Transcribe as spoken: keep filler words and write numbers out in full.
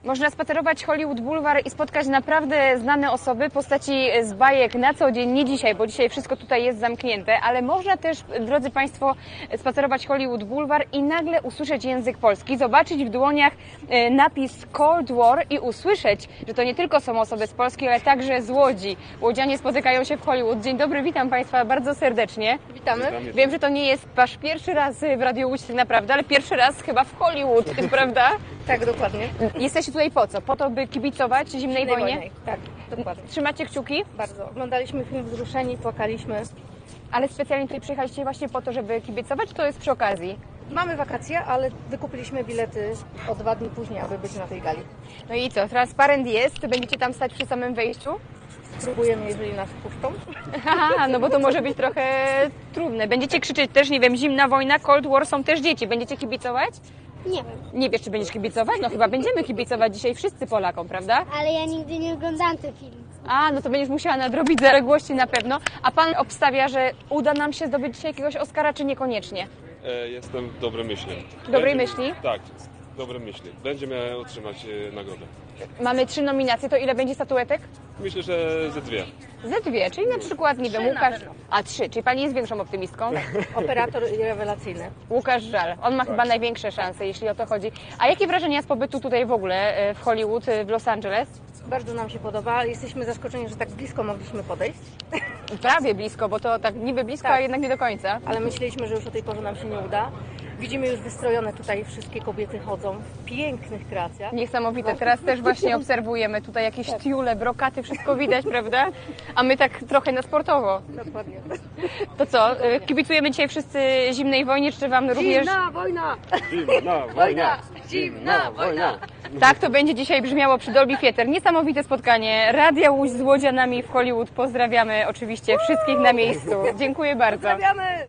Można spacerować Hollywood Boulevard i spotkać naprawdę znane osoby, postaci z bajek na co dzień, nie dzisiaj, bo dzisiaj wszystko tutaj jest zamknięte, ale można też, drodzy Państwo, spacerować Hollywood Boulevard i nagle usłyszeć język polski, zobaczyć w dłoniach napis Cold War i usłyszeć, że to nie tylko są osoby z Polski, ale także z Łodzi. Łodzianie spotykają się w Hollywood. Dzień dobry, witam Państwa bardzo serdecznie. Witamy. Wiem, że to nie jest Wasz pierwszy raz w Radiu Łódź tak naprawdę, ale pierwszy raz chyba w Hollywood, prawda? Tak, dokładnie. Jesteście tutaj po co? Po to, by kibicować Zimnej, Zimnej wojnie? wojnie. Tak, dokładnie. Trzymacie kciuki? Bardzo. Oglądaliśmy film Wzruszeni, płakaliśmy. Ale specjalnie tutaj przyjechaliście właśnie po to, żeby kibicować, czy to jest przy okazji? Mamy wakacje, ale wykupiliśmy bilety o dwa dni później, aby być na tej gali. No i co? Transparent jest? Będziecie tam stać przy samym wejściu? Spróbujemy, jeżeli nas wpuszczą. Aha, no bo to może być trochę trudne. Będziecie krzyczeć też, nie wiem, Zimna wojna, Cold War, są też dzieci. Będziecie kibicować? Nie wiem, Nie wiesz, czy będziesz kibicować? No chyba będziemy kibicować dzisiaj wszyscy Polakom, prawda? ale ja nigdy nie oglądałam ten film. A, no to będziesz musiała nadrobić zaległości na pewno. A Pan obstawia, że uda nam się zdobyć dzisiaj jakiegoś Oscara, czy niekoniecznie? E, Jestem dobrej myśli. Dobrej Będzie- myśli? Tak, dobre myśli. Będziemy otrzymać e, nagrodę. Mamy trzy nominacje, to ile będzie statuetek? Myślę, że ze dwie. Ze dwie, czyli na przykład, nie wiem, Trzy na Łukasz... pewno. A, trzy, czyli Pani jest większą optymistką? Operator rewelacyjny. Łukasz Żal. On ma chyba największe szanse, jeśli o to chodzi. A jakie wrażenia z pobytu tutaj w ogóle e, w Hollywood, e, w Los Angeles? Bardzo nam się podoba. Jesteśmy zaskoczeni, że tak blisko mogliśmy podejść, Prawie blisko, bo to tak niby blisko, Tak. a jednak nie do końca. ale myśleliśmy, że już o tej porze nam się nie uda. Widzimy już wystrojone tutaj, wszystkie kobiety chodzą w pięknych kreacjach. Niesamowite. Teraz też właśnie obserwujemy tutaj jakieś tiule, brokaty, wszystko widać, prawda? A my tak trochę na sportowo. Dokładnie. To co, e, kibicujemy dzisiaj wszyscy Zimnej wojnie, czy Wam również... Zimna wojna! Zimna wojna! Zimna wojna! Tak to będzie dzisiaj brzmiało przy Dolby Theatre. Niesamowite spotkanie. Radia Łódź z Łodzianami w Hollywood. Pozdrawiamy oczywiście wszystkich na miejscu. Dziękuję bardzo. Pozdrawiamy!